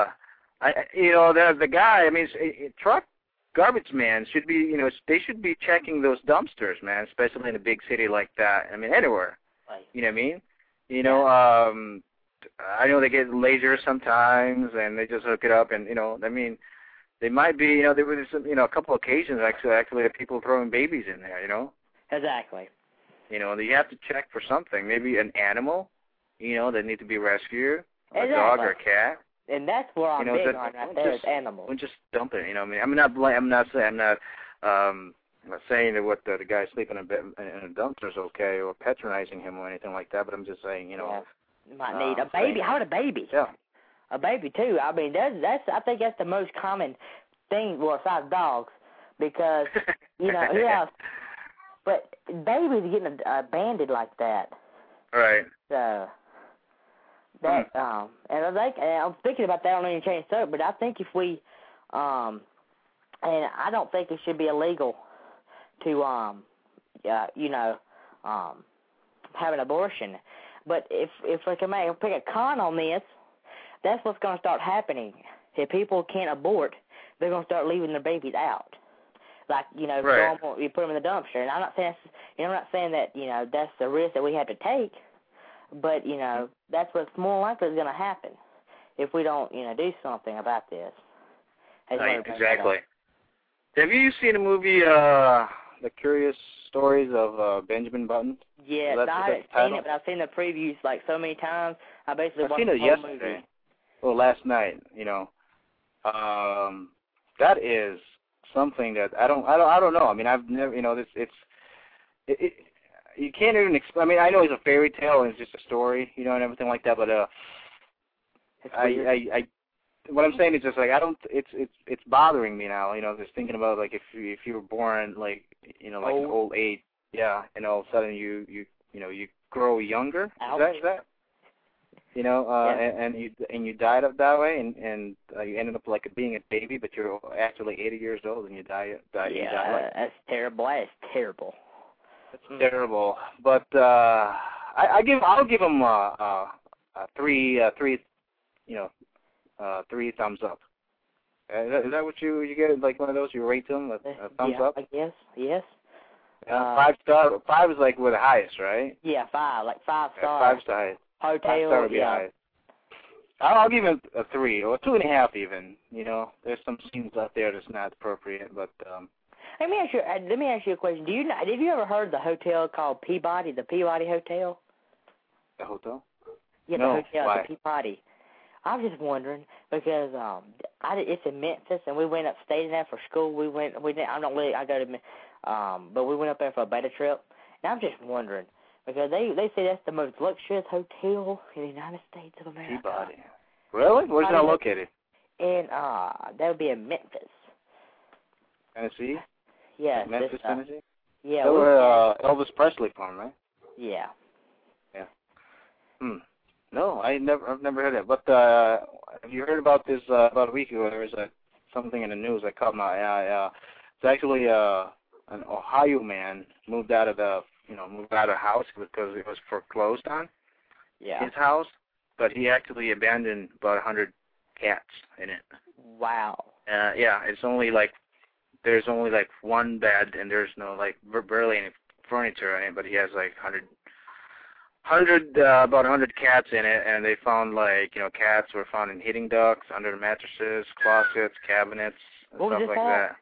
the guy. I mean, truck garbage man should be. They should be checking those dumpsters, man, especially in a big city like that. I mean, anywhere. You know what I mean? You know, I know they get laser sometimes, and they just hook it up, and, you know, I mean, they might be, you know, there was some, you know, a couple occasions actually people throwing babies in there, you know? Exactly. You know, you have to check for something. Maybe an animal, you know, that need to be rescued, a dog or a cat. And that's where I'm big on right there is animals. Don't just dump it, you know. I mean, I'm not saying that what the guy sleeping in a dumpster is okay or patronizing him or anything like that. But I'm just saying, you know, you might need a baby. How about a baby? Yeah, a baby too. I mean, that's I think that's the most common thing, well, besides dogs, because you know, yeah. But babies getting abandoned like that. Right. So. That and I'm thinking about that on any change subject, but I think if we and I don't think it should be illegal to you know have an abortion. But if we can pick a con on this, that's what's going to start happening. If people can't abort, they're going to start leaving their babies out. Like, you know, you put them in the dumpster. And I'm not saying that, you know, that's the risk that we have to take. But, you know, that's what's more likely is going to happen if we don't, you know, do something about this. Exactly. Have you seen the movie The Curious Stories of Benjamin Button? Yes, I haven't seen it, but I've seen the previews like so many times. I basically watched the whole movie. Well, last night, you know. That is something that I don't know. I mean, I've never, you know, you can't even explain. I mean, I know it's a fairy tale and it's just a story, you know, and everything like that. But what I'm saying is just like it's bothering me now. You know, just thinking about like if you were born like, you know, like an old age, yeah, and all of a sudden you grow younger. Is that? You know, and you died of that way, and you ended up like being a baby, but you're actually 80 years old and you die. Yeah, that's terrible. That is terrible. It's terrible, but I'll give them three thumbs up. Is that what you get? Like one of those you rate them a thumbs up? I guess. Yes. 5 star. 5 is like with the highest, right? Yeah, 5, like 5 stars. 5 star. Hotel. 5 star would be highest. I'll give him a 3 or 2.5 even. You know, there's some scenes out there that's not appropriate, but. Let me ask you a question. Have you ever heard of the hotel called Peabody, the Peabody Hotel? The hotel? Yeah, no, the hotel, why? the Peabody. I was just wondering because it's in Memphis, and we went up, stayed in there for school. But we went up there for a beta trip, and I'm just wondering because they say that's the most luxurious hotel in the United States of America. Peabody. Really? Where's that located? And that would be in Memphis, Tennessee. Yeah, Memphis, Tennessee? Yeah. That's where Elvis Presley from, right? Yeah. Yeah. No, I've never heard of it. But have you heard about this about a week ago? There was something in the news that caught my eye. It's actually an Ohio man moved out of the house because it was foreclosed on. Yeah. His house, but he actually abandoned about 100 cats in it. Wow. Yeah, there's only like one bed and there's no like barely any furniture in it, but he has like about 100 cats in it, and they found like, you know, cats were found in heating ducts, under the mattresses, closets, cabinets, and stuff like that.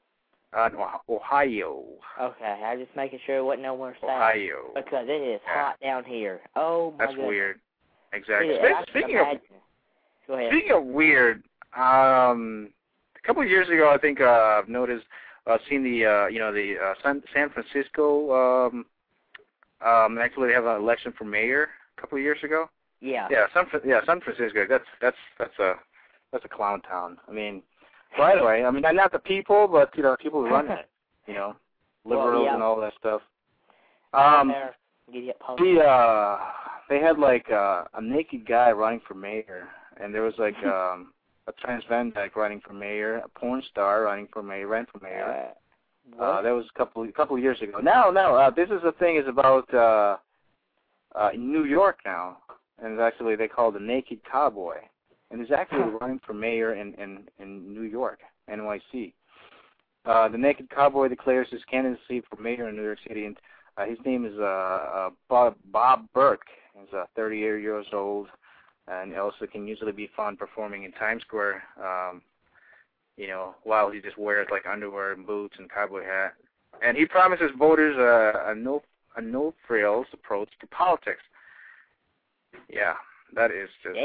Ohio. Okay, I'm just making sure it wasn't nowhere south. Ohio. Because it is hot down here. Oh my goodness. That's weird. Exactly. Go ahead. Speaking of weird, a couple of years ago, I think I've noticed, seen the San Francisco. Actually, they have an election for mayor a couple of years ago. Yeah. Yeah, San Francisco. That's a clown town. I mean, well, anyway, I mean, not the people, but you know, people who run it. You know, liberals and all that stuff. They had like a naked guy running for mayor, and there was like a transvestite running for mayor, a porn star running for mayor, ran for mayor. That was a couple of years ago. Now, this is the thing is about in New York now, and it's actually they call it the Naked Cowboy, and he's actually running for mayor in New York, NYC. The Naked Cowboy declares his candidacy for mayor in New York City His name is Bob Burke. He's 30 years old, and also can usually be found performing in Times Square. While he just wears like underwear and boots and cowboy hat, and he promises voters a no frills approach to politics. Yeah, that is just.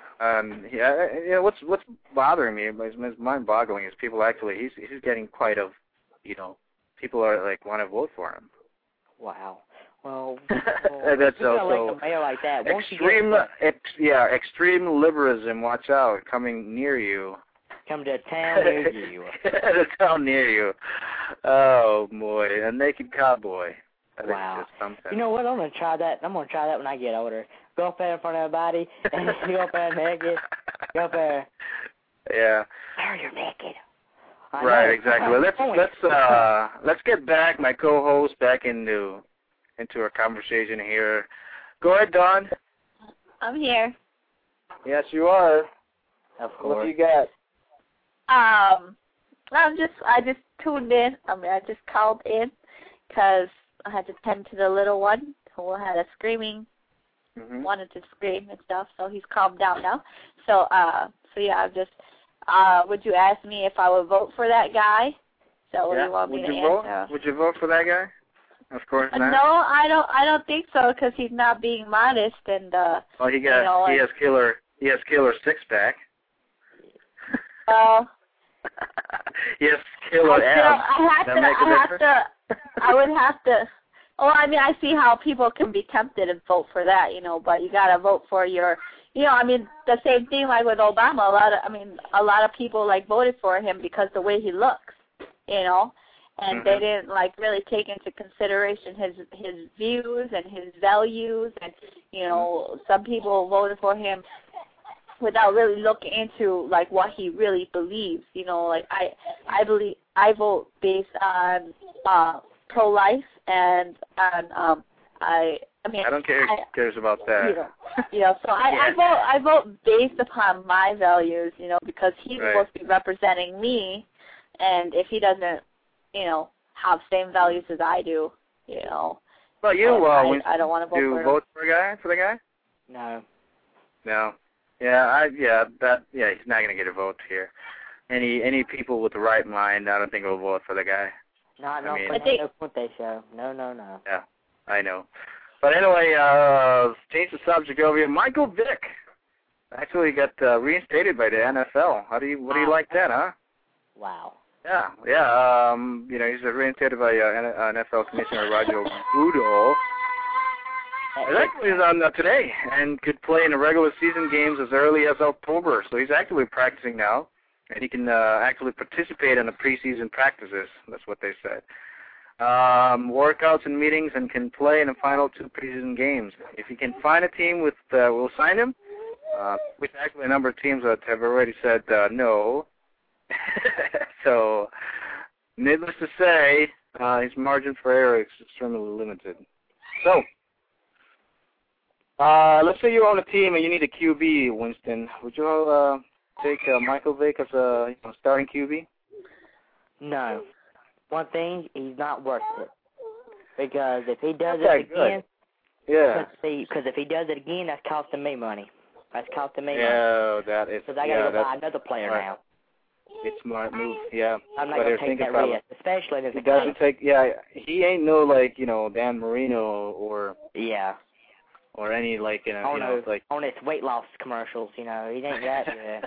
What's bothering me, it's mind-boggling, is people actually he's getting quite a, people are like want to vote for him. Wow. Well, that's also like a mayor like that. Extreme liberalism. Watch out, coming near you. Come to a town near you. A town near you. Oh boy, a naked cowboy. That wow. Is just something. You know what? I'm gonna try that. I'm gonna try that when I get older. Go up there in front of everybody and go up there naked. Go up there. Yeah. Oh, you're naked. Right, exactly. Well, let's get back my co-host back into our conversation here. Go ahead, Dawn. I'm here. Yes, you are. Of course. What do you got? I just tuned in. I just called in because I had to tend to the little one who had a screaming, wanted to scream and stuff. So he's calmed down now. So yeah, I'm just. Would you ask me if I would vote for that guy? So what do you want me to answer? Would you vote for that guy? Of course not. No, I don't think so because he's not being modest and. Well, he has killer six-pack. Well. Yes, killer abs. I would have to. Well, I mean, I see how people can be tempted and vote for that, but you gotta vote for your. The same thing like with Obama. A lot of people voted for him because the way he looks, and they didn't really take into consideration his views and his values, and some people voted for him without really looking into what he really believes. I vote based on pro-life and on I don't care who cares about that. So I vote based upon my values, because he's supposed to be representing me, and if he doesn't, have same values as I do, Well, I don't want to vote for him. Do you vote for the guy? No. No. Yeah, he's not gonna get a vote here. Any people with the right mind, I don't think will vote for the guy. No, no Puente show. No. Yeah, I know. But anyway, change the subject over here. Michael Vick actually got reinstated by the NFL. What do you like that, huh? Wow. Yeah. He's reinstated by NFL Commissioner Roger Goodell. It actually is on today and could play in the regular season games as early as October. So he's actively practicing now, and he can actually participate in the preseason practices. That's what they said. Workouts and meetings, and can play in the final 2 preseason games. If he can find a team we'll sign him, which actually a number of teams that have already said no. So, needless to say, his margin for error is extremely limited. So, let's say you own a team and you need a QB, Winston. Would you take Michael Vick as a starting QB? No. One thing, he's not worth it. Because if he does it again, because if he does it again, that's costing me money. That's costing me money. Yeah, that is. Because I got to go buy another player now. It's smart move, yeah. I'm not going to take that risk, especially if he doesn't take. Yeah, he ain't no Dan Marino or or any on his weight loss commercials. He ain't that good.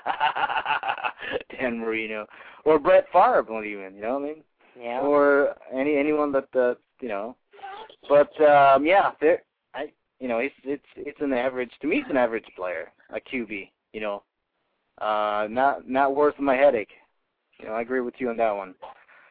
Dan Marino or Brett Favre, even. You know what I mean? Yeah. Or anyone that But it's an average. To me, it's an average player, a QB. Not worth my headache. I agree with you on that one.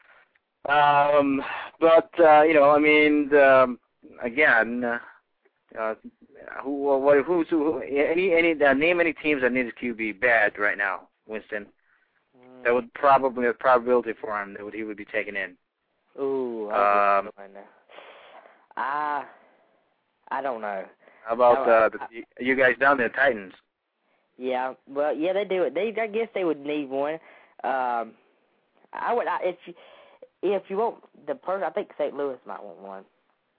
Name any teams that need a QB bad right now, Winston. That would probably a probability for him that he would be taken in. Ooh. I don't know. How about you guys down there, Titans? Yeah. Well, yeah, they do it. I guess they would need one. If you want the person, I think St. Louis might want one.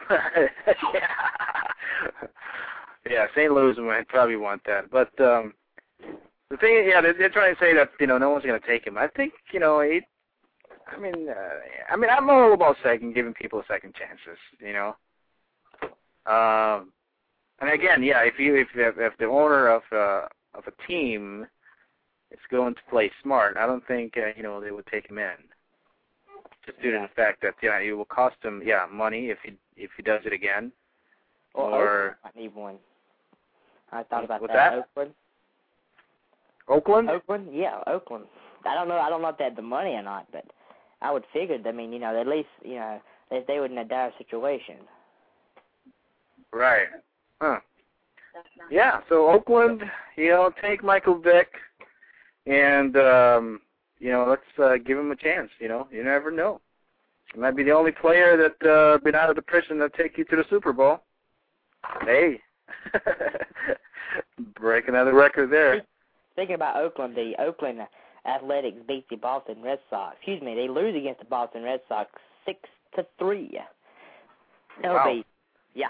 Yeah, St. Louis might probably want that. But the thing is, yeah, they're trying to say that, no one's going to take him. I think, I'm all about giving people second chances, And again, yeah, if the owner of a team is going to play smart, I don't think they would take him in. Just due to the fact that it will cost him money if he does it again. Or I need one. I thought about that. Oakland. Oakland? Yeah, Oakland. I don't know if they had the money or not, but I would figure. I mean, at least if they were in a dire situation. Right. Huh. Yeah. So Oakland, take Michael Vick, and let's give him a chance. You never know. He might be the only player that been out of the prison that take you to the Super Bowl. Hey, break another record there. Thinking about Oakland, the Oakland Athletics beat the Boston Red Sox. Excuse me, they lose against the Boston Red Sox 6-3. Wow. Yeah.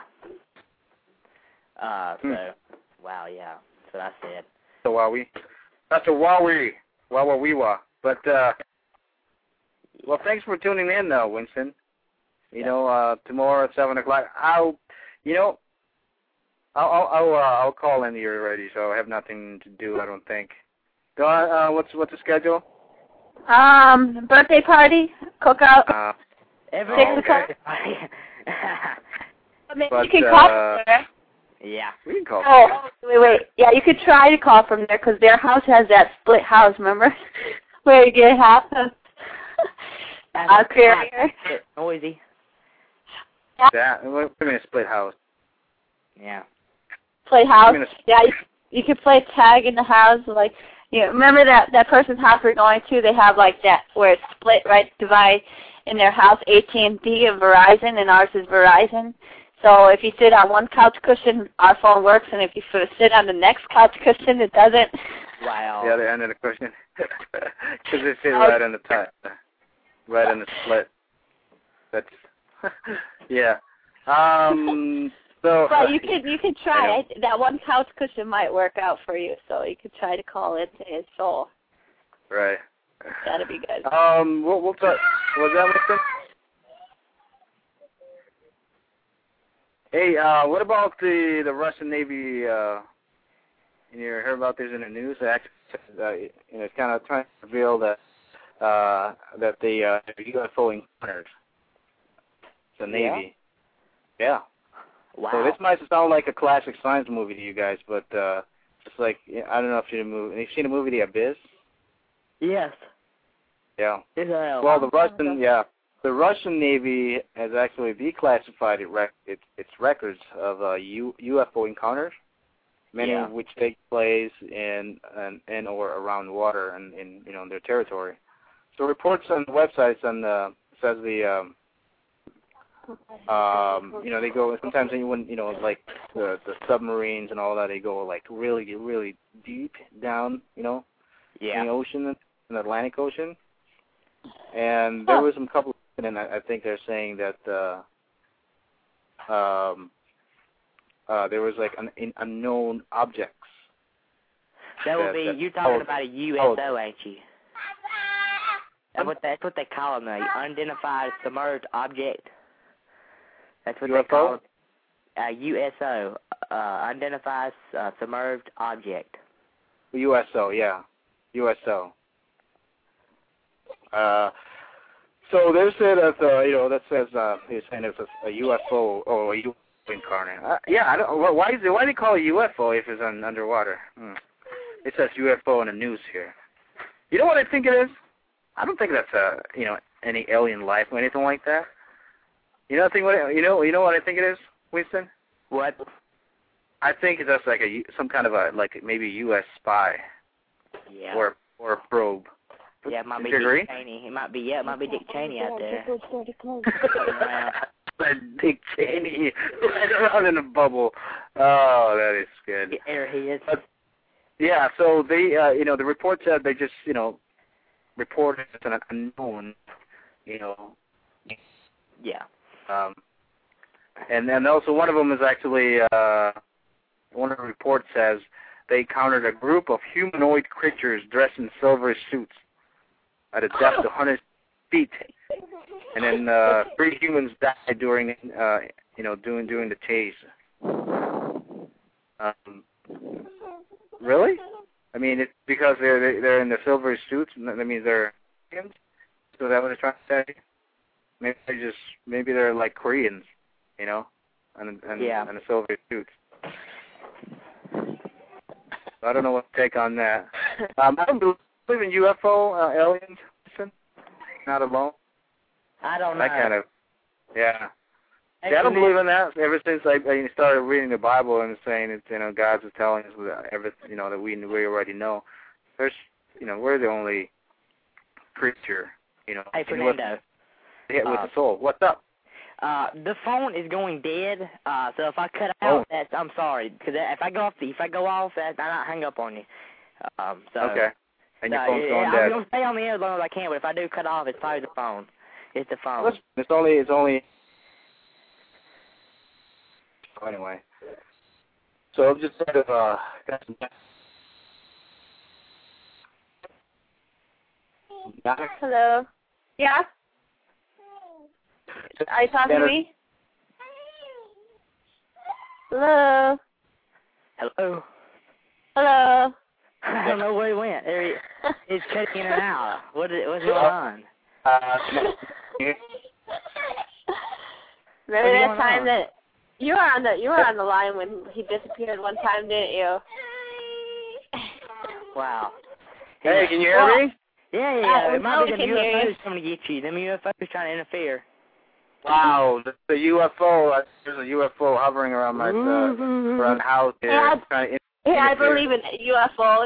Wow, yeah. That's what I said. So Wowie. That's a Wowie. Wawa-wee-wah. But, well, thanks for tuning in, though, Winston. Tomorrow at 7 o'clock, I'll call in here already, so I have nothing to do, I don't think. Go on, what's the schedule? Birthday party, cookout. Every 6 o'clock. But, you can call from there. Yeah. We can call from there. Wait. Yeah, you could try to call from there because their house has that split house, remember? Where you get half of carrier. Noisy. That, what do you mean a split house? Yeah. Play house. Yeah, you could play tag in the house. Like, remember that person's house we're going to? They have like that where it's split, right? Divide in their house, AT&T and Verizon, and ours is Verizon. So if you sit on one couch cushion, our phone works, and if you sit on the next couch cushion, it doesn't. Wow. The other end of the cushion. Because they sit right on the top, right on the split. That's yeah. So. But you could try. That one couch cushion might work out for you, so you could try to call it his soul. Right. That'd be good. We'll talk. Was that what it? Hey, what about the Russian Navy? You heard about this in the news? It's kind of trying to reveal that the UFO encountered the Navy. Yeah. Wow. So this might sound like a classic science movie to you guys, but it's like I don't know if you've seen the movie The Abyss. Yes. Yeah. Well, the Russian Navy has actually declassified its records of UFO encounters, many of which take place in or around water and in their territory. So reports on websites says they go sometimes when like the submarines and all that, they go like really really deep down in the ocean, in the Atlantic Ocean, and there was some couple. And I think they're saying that there was like unknown objects. That would be you're talking about a USO, ain't you? That's what they call them, an unidentified submerged object. That's what UFO? they call it. USO, unidentified submerged object. USO, yeah, USO. So they said that that says he's saying it's a UFO or a UFO incarnate. I don't. Why do they call it UFO if it's underwater? It says UFO in the news here. You know what I think it is? I don't think that's any alien life or anything like that. You know what I think it is, Winston? What? I think it's just like some kind of maybe a U.S. spy. Yeah. Or a probe. Yeah, it might be Dick Cheney. It might be Dick Cheney out there. Dick Cheney right around in a bubble. Oh, that is good. There he is. Yeah, so they, the report said they just, reported an unknown, Yeah. And also one of them is actually, one of the reports says they encountered a group of humanoid creatures dressed in silver suits at a depth of 100 feet. And then 3 humans died during, during the chase. Really? I mean, it's because they're in the silver suits, and that means they're Koreans? So that what they're trying to say? Maybe they're like Koreans, and the silver suits. So I don't know what to take on that. I don't believe in UFO aliens. Not alone. I don't know. That kind of, yeah. See, I don't believe in that. Ever since I started reading the Bible and saying that God is telling us everything that we already know. There's we're the only creature Hey, Fernando. With the soul. What's up? The phone is going dead. So if I cut out, I'm sorry. Because if I go off, I not hang up on you. Okay. And your phone's going dead. I'm gonna stay on the air as long as I can. But if I do cut off, it's probably the phone. It's the phone. Listen, it's only. So anyway, so I've just sort of got some. Hello. Yeah. Are you talking to me? Hello. Hello. Hello. I don't know where he went. He's cutting in and out. What's going on? Remember that time that you were on the line when he disappeared one time, didn't you? Wow. Hey, can you hear me? Yeah. It might be the UFOs coming to get you. Them UFOs trying to interfere. Wow, the UFO. There's a UFO hovering around my around the house here. I believe in UFOs.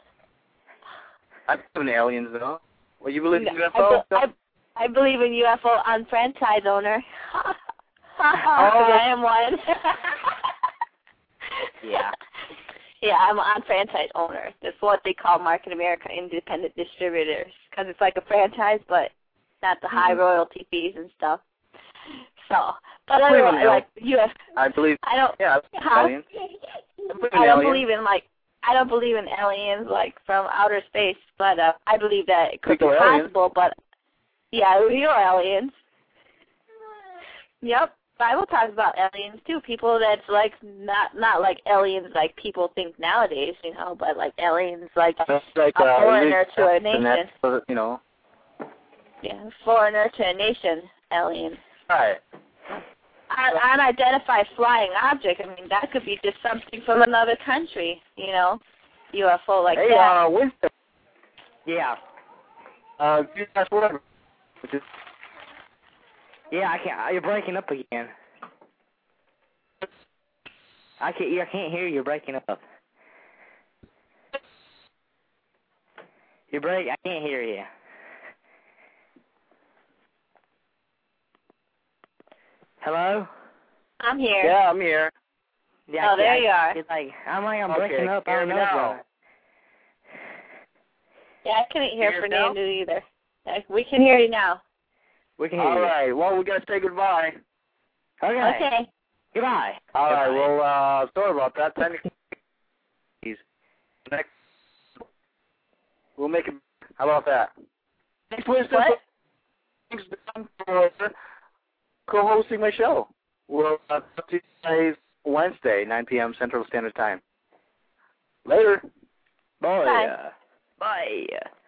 I believe in aliens, though. Well, you believe in UFOs? I believe in UFO unfranchised owner. I am one. Yeah. Yeah, I'm an unfranchised owner. That's what they call Market America independent distributors, because it's like a franchise, but not the high royalty fees and stuff. So, but I believe. I don't. Yeah, aliens. I don't believe in aliens like from outer space, but I believe that it could be possible. But yeah, you're aliens. Yep. Bible talks about aliens too. People that's like not like aliens like people think nowadays, but like aliens like a foreigner to a nation. Yeah, foreigner to a nation, alien. Right. Unidentified flying object. I mean, that could be just something from another country, UFO like that. Hey, Winston. Yeah. Whatever. Yeah, I can't. You're breaking up again. I can't hear you. You're breaking up. I can't hear you. Hello? I'm here. Yeah, I'm here. Yeah, there you are. It's like I'm breaking up. I don't know. Yeah, I couldn't hear Fernando either. We can hear you now. We can hear you. All right. Well, we gotta say goodbye. Okay. Goodbye. All right. Well, sorry about that. Next, we'll make it. How about that? Next Wednesday. Thanks for co-hosting my show. We'll talk to you guys Wednesday, 9 p.m. Central Standard Time. Later. Bye. Bye.